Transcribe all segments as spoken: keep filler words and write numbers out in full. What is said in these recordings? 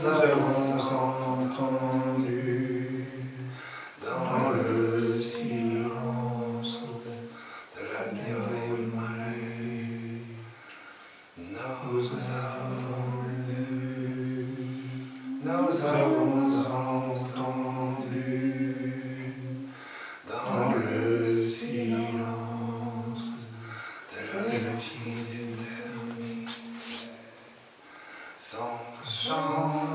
nous avons entendu dans le silence de la nuit marée. Nous avons vu, nous avons entendu dans le silence de la petite éternité. Sans chant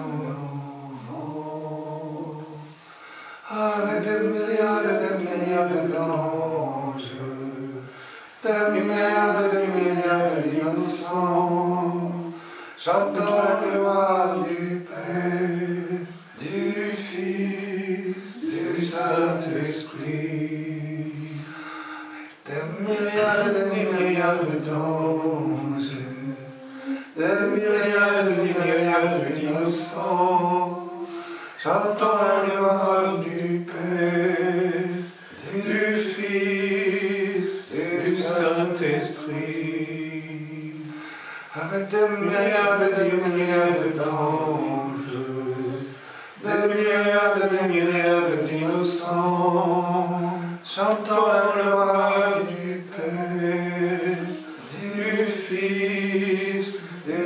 nouveau, avec des milliards et des milliards d'anges, des milliards et des milliards d'innocents, chantant la gloire du Père, du Fils, du Saint-Esprit, des milliards et des milliards d'anges, des milliards et des milliards d'innocents, chantant la gloire du Père, du Fils, du Saint-Esprit, avec des milliards et des milliards d'anges, des milliards et des milliards d'innocents, chantant la gloire du Père, du Fils, du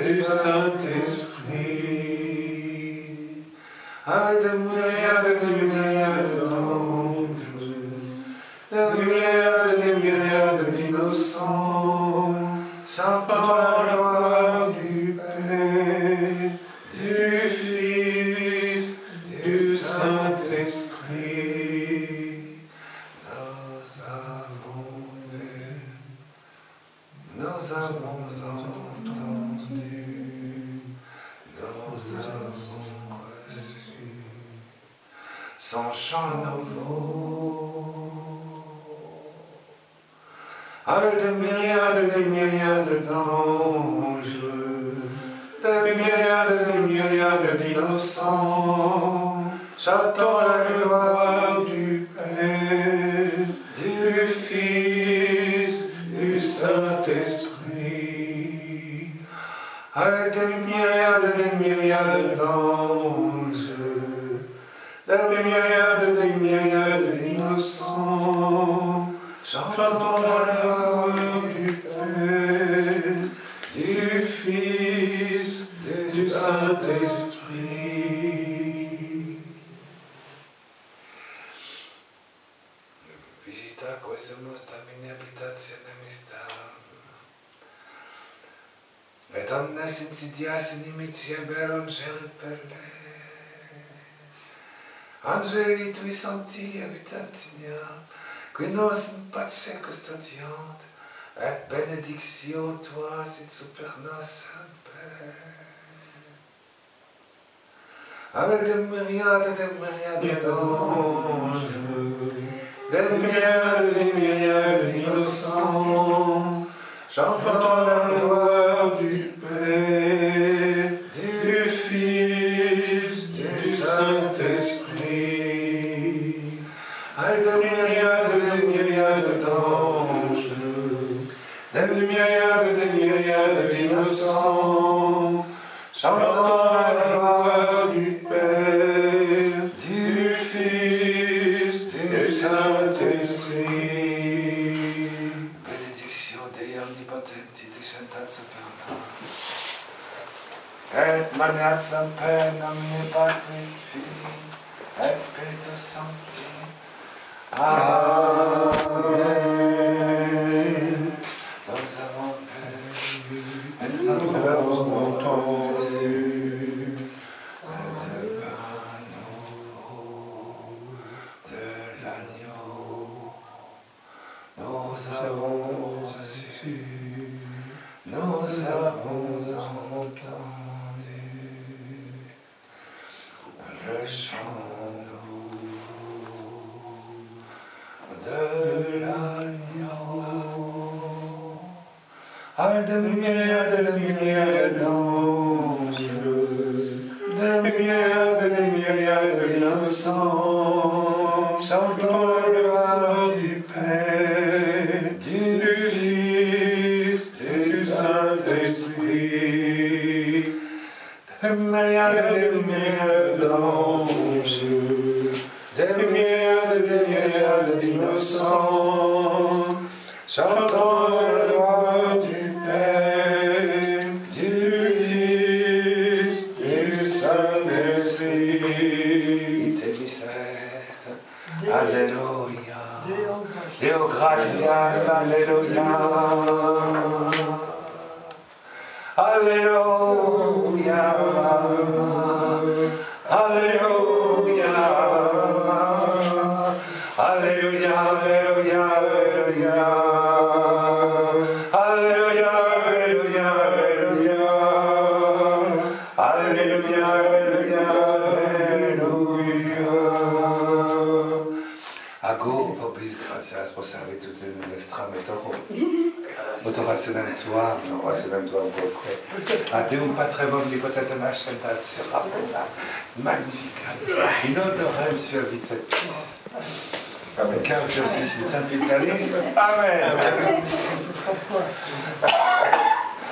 Saint-Esprit, avec des milliards et des milliards d'anges, des milliards et des milliards d'innocents, chantant la gloire du Père, du Fils, du Saint-Esprit. Nous avons vu, nous avons entendu, nous avons reçu son chant nouveau, avec des milliards et des milliards d'anges, des milliards et des milliards d'innocents, chantant la gloire du Père, du Fils, du Saint-Esprit, avec des milliards et des milliards d'anges, des milliards et des milliards d'innocents, chantant la gloire du Père, du Fils, du Saint-Esprit. Visita quesumus domini habitationem istam, et omnes insidias inimitia angeli perle. Angeli tui sancti habitatinia, qui nos in pace custodiant, et benedictio tua sit super nos semper. Avec des myriades et des myriades d'anges, des milliards et des milliards d'innocents, chantant la gloire du Père, du Fils, du Saint-Esprit, avec des milliards et des milliards d'anges, des milliards et des milliards d'innocents, chantant la gloire du Père, du Fils, du Saint-Esprit. Benediction Dei omnipotenti descendat super nos. Et maniat semper nomine Patri, Filii, et Spiritus Sancti. Amen. Nous avons vu, et nous avons entendu, et de pain nouveau de l'agneau, nous avons reçu, nous avons entendu le chant nouveau de l'agneau, avec des milliards et des milliards d'anges, des milliards et des milliards d'innocents, chantant la gloire du Père, du Fils, du Saint-Esprit, myriades de myriades d'anges, des myriades de myriades d'innocents, chantant la gloire du Père, du Fils, du Saint-Esprit. Te dicet, Alléluia, Deo gratias, Alléluia. Alléluia, Alléluia, Alléluia, Alléluia, Alléluia, Alléluia, Alléluia, Alléluia, Alléluia, Alléluia. Ago, Popis, gracias por servir tout l'estra metoro. Motorationem tua, motorationem tua voque. Adeum patremum nipotetem ascendat sur apela, magnificat. In odorem suavitatis. Amen. Car je suis une sainte vitalis. Amen.